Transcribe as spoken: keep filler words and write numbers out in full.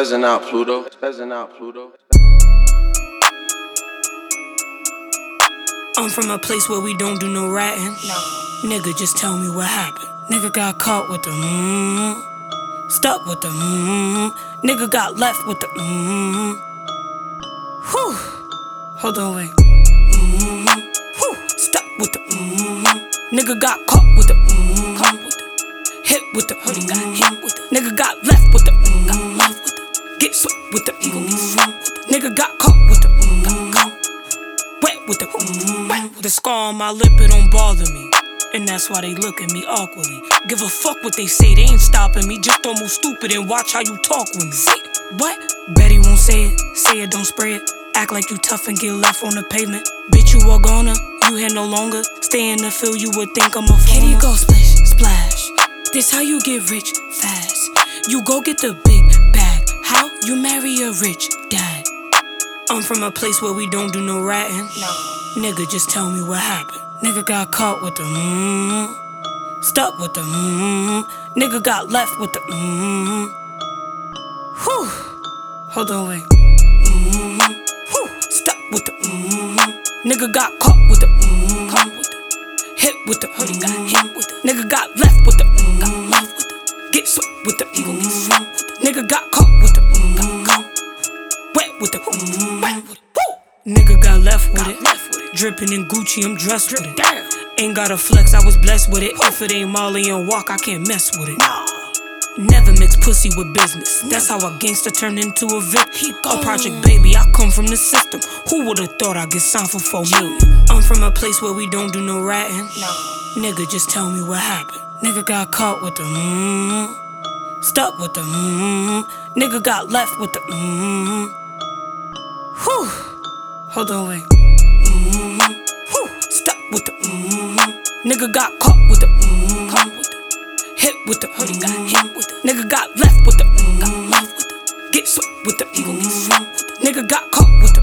Spazzing out Pluto. Spazzing out Pluto. I'm from a place where we don't do no ratting. No. Nigga, just tell me what happened. Nigga got caught with the mmm. Stuck with the mmm. Nigga got left with the mmm. Whew. Hold on, wait. Mmm. Whew. Stuck with the mmm. Nigga got caught with the mmm. Caught with the hit with the hoodie. Got hit with the nigga got left with the mmm. Got left with the get swept with the mmm. Get swept with the nigga got caught with the mmm. Got caught wet with the mmm. Wet with the scar on my lip. It don't bother me. And that's why they look at me awkwardly. Give a fuck what they say, they ain't stopping me. Just don't move stupid and watch how you talk with me. Say what? Betty won't say it, say it, don't spray it. Act like you tough and get left on the pavement. Bitch, you are gonna, you here no longer. Stay in the field, you would think I'm a phone. Kitty go splish, splash. This how you get rich fast. You go get the big bag. How? You marry a rich dad. I'm from a place where we don't do no ratting. No. Nigga, just tell me what happened. Nigga got caught with the mmm. Stuck with the mmm. Nigga got left with the mmm. Whew. Hold on, wait. Mmm. Whew. Stuck with the mmm. Nigga got caught with the mmm. Caught with the hit with the hoodie. Got hit with the nigga got left with the mmm. Got left with the get swept with the mmm. Get swept with the nigga got caught with the mmm. Got caught wet with the mmm. Wet with it. Woo. Nigga got left with it. Left with it. Drippin' in Gucci, I'm dressed with it. Damn. Ain't gotta flex, I was blessed with it. If it ain't Molly and walk, I can't mess with it. Nah. Never mix pussy with business. That's how a gangster turned into a vic. A project baby, I come from the system. Who would've thought I'd get signed for four million? I'm from a place where we don't do no ratting. No. Nigga, just tell me what happened. Nigga got caught with the mmm. Stuck with the mmm. Nigga got left with the mmm. Whew. Hold on, wait. Mmm. Whew. Stuck with the mmm. Nigga got caught with the mmm. Caught with the hit with the hoodie. Got hit with the nigga got left with the mmm. Got left with the get swept with the mmm. Get swept with the nigga got caught with the